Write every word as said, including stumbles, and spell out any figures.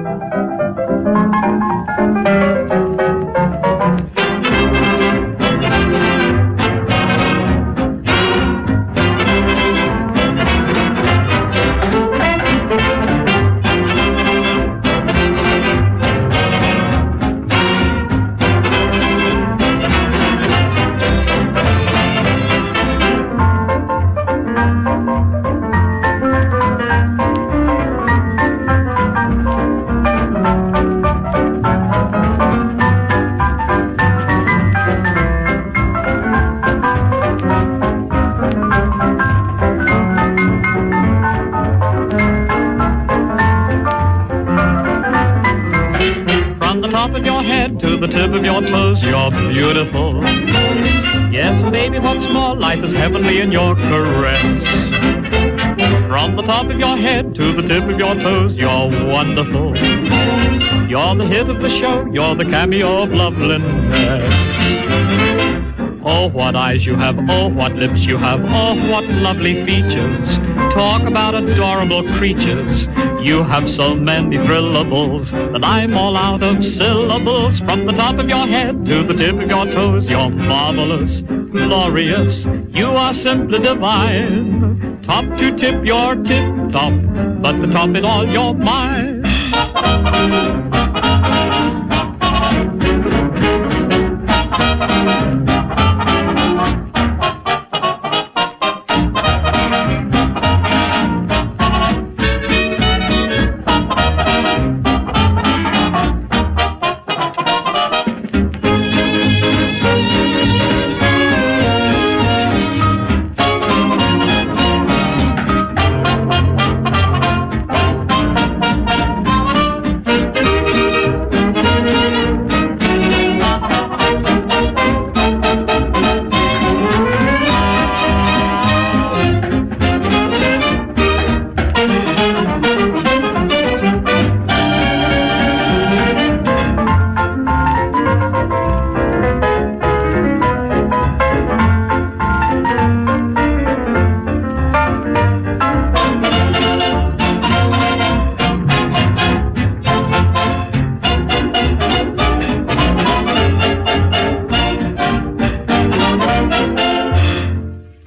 Top of your head to the tip of your toes, you're beautiful. Yes, baby, what's more, life is heavenly in your caress. From the top of your head to the tip of your toes, you're wonderful. You're the hit of the show, you're the cameo of loveliness. Oh, what eyes you have, oh, what lips you have, oh, what lovely features. Talk about adorable creatures. You have so many thrillables that I'm all out of syllables. From the top of your head to the tip of your toes, you're marvelous, glorious. You are simply divine. Top to tip, you're tip-top, but the top is all you're mine.